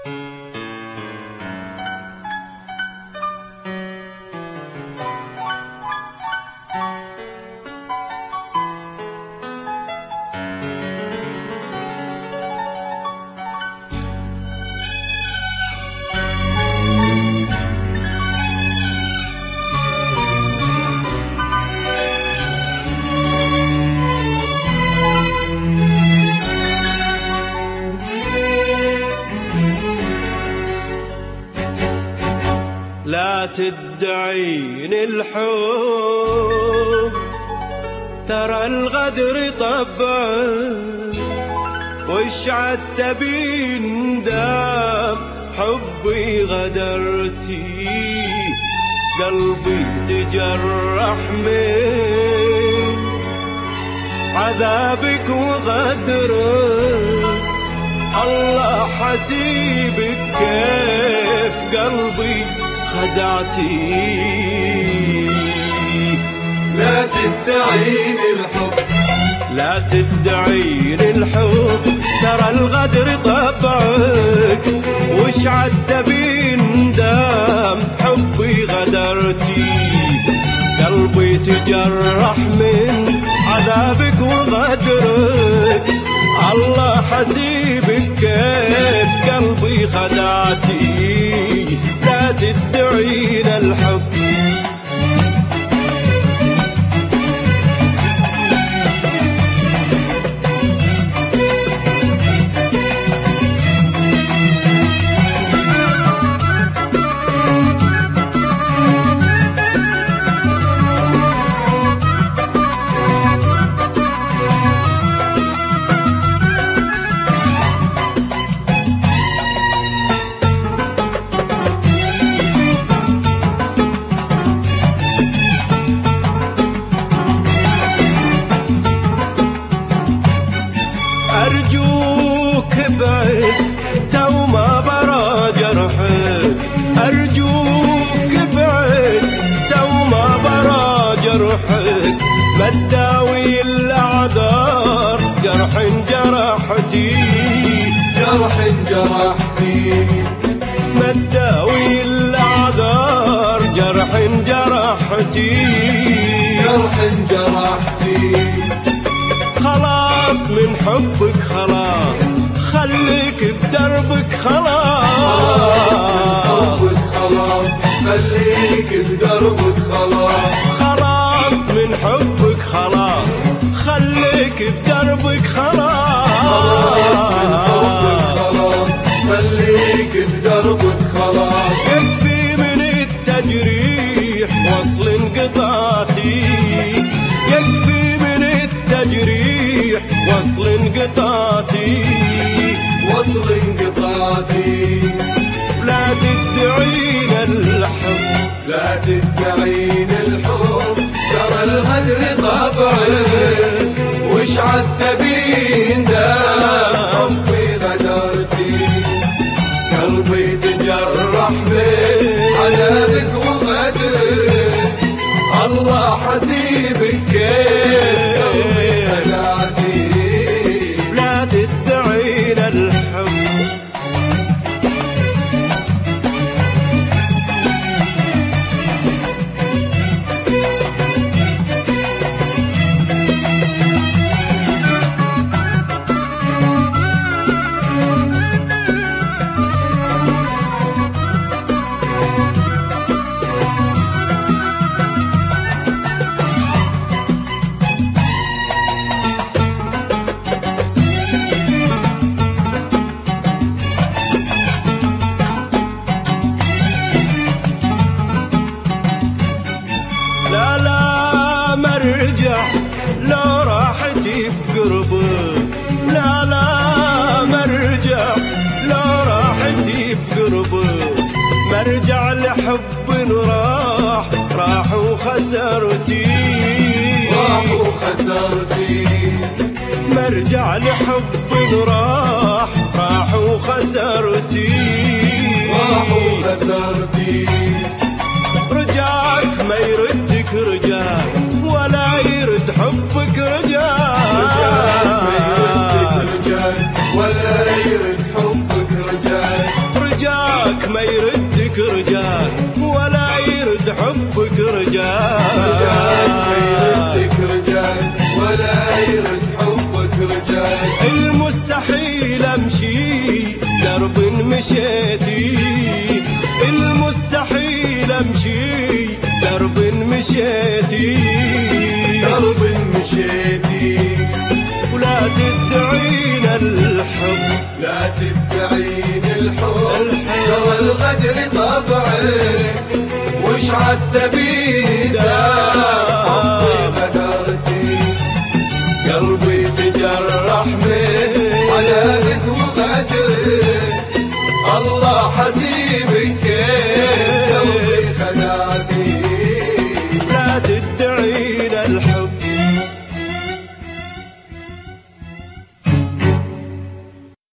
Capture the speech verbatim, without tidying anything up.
لا تدعين الحب، ترى الغدر طبعك، وش عاد تبين دام حبي غدرتي، قلبي تجرح من عذابك وغدرك، الله حسيبك كيف قلبي خدعتي. لا تدعين الحب، لا تدعين الحب، ترى الغدر طبعك، وش عاد تبين دام حبي غدرتي، قلبي تجرح من عذابك وغدرك، الله حسيبك كيف قلبي خدعتي. لا تدعين الحب، أرجوك ابعد تو ما برا جرحك، أرجوك ابعد تو ما برا جرحك، ما تداوي الأعذار جرح جرحتي، جرح جرحتي، ما تداوي الأعذار جرح جرحتي، جرح جرحتي. خلاص من حبك خلاص، خليك بدربك خلاص، خلاص خليك بدربك خلاص، خلاص من حبك خلاص، خليك بدربك خلاص، من حبك خلاص خليك بدربك خلاص. يكفي من التجريح وصل انقطاعتي، يكفي من التجريح وصل انقطاعتي، وصل انقطاعتي. لا تدعين الحب، لا تدعين الحب، ترى الغدر طبعك، وش عاد تبين دام حبي غدرتي، قلبي تجرح من عذابك وغدرك، الله حسيبك كيف قلبي خدعتي. لا تدعين الحب، لا لا مرجع لو راحتي بقربك، لا لا مرجع لو راحتي بقربك، مرجع لحب راح راح وخسرتي، راح وخسرتي، مرجع لحب راح راح وخسرتي، راح وخسرتي. رجاك ما يردك رجاك، ولا يرد حبك رجاك، رجاك ما يردك رجاك، ولا يرد حبك رجاك، الحب. لا تدعين الحب ترى الغدر طبعك، وش عاد تبي